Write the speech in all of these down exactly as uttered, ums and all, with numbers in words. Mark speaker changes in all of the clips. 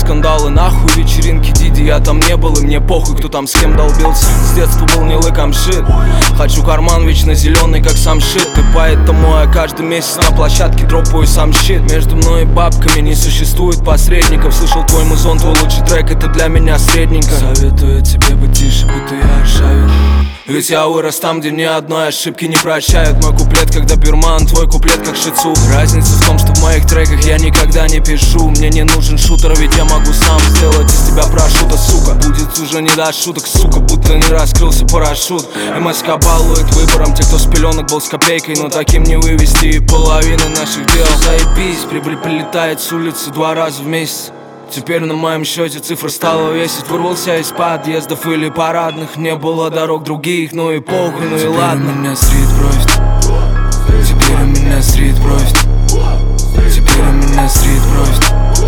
Speaker 1: скандалы, нахуй вечеринки Диди. Я там не был и мне похуй, кто там с кем долбился. С детства был не лыком шит. Хочу карман вечно зеленый, как сам шит. И поэтому я каждый месяц на площадке дропаю сам щит. Между мной и бабками не существует посредников. Слышал твой музон, твой лучший трек, это для меня средненько. Советую тебе быть тише, будто я ржавел. Ведь я вырос там, где ни одной ошибки не прощают. Мой куплет, когда бирман, твой куплет, как шицу. Разница в том, что в моих треках я никогда не пишу. Мне не нужен шутер, ведь я могу сам сделать из тебя парашюта, сука. Будет уже не до шуток, сука, будто не раскрылся парашют. МСК балует выбором тех, кто с пеленок был с копейкой. Но таким не вывести и половины наших дел. Заебись, прибыль прилетает с улицы два раза в месяц. Теперь на моем счете цифра стала весить. Вырвался из подъездов или парадных. Не было дорог других, ну и похуй, ну и теперь ладно. Меня стрит просит. Теперь у меня стрит просит. Теперь у меня стрит просит.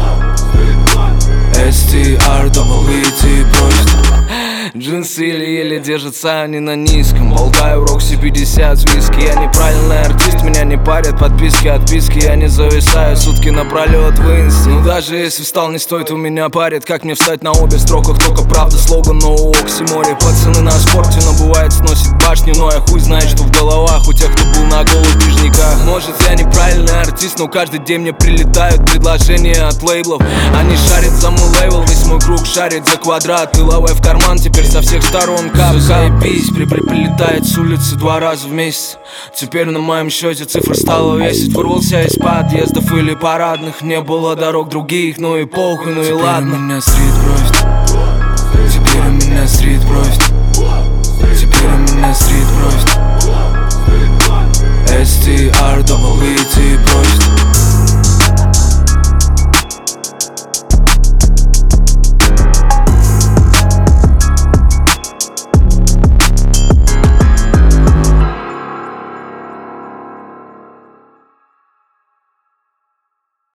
Speaker 1: эс ти ар дабл и ти просит. Джинсы еле-еле держатся, они на низком. Болтаю в Рокси пятьдесят с виски. Я неправильный артист, меня не парят подписки, отписки. Я не зависаю сутки напролет в инсте. Ну даже если встал, не стоит, у меня парит. Как мне встать на обе строках, только правда слоган, но у Оксиморе. Пацаны на спорте, но бывает сносит башню. Но я хуй знает, что в головах у тех, кто был на голых бежниках. Может я неправильный артист, но каждый день мне прилетают предложения от лейблов. Они шарят за мой лейбл, весь мой круг шарит за квадрат. И лавай в карман, теперь со всех сторон кап. Заебись, прибыль прилетает с улицы два раза в месяц. Теперь на моем счете цифра стала весить. Вырвался из подъездов или парадных. Не было дорог других, ну и похуй, ну и ладно. Теперь у меня стрит просит. Теперь у меня стрит просит. Теперь у меня стрит просит. эс ти ар дабл и ти просит.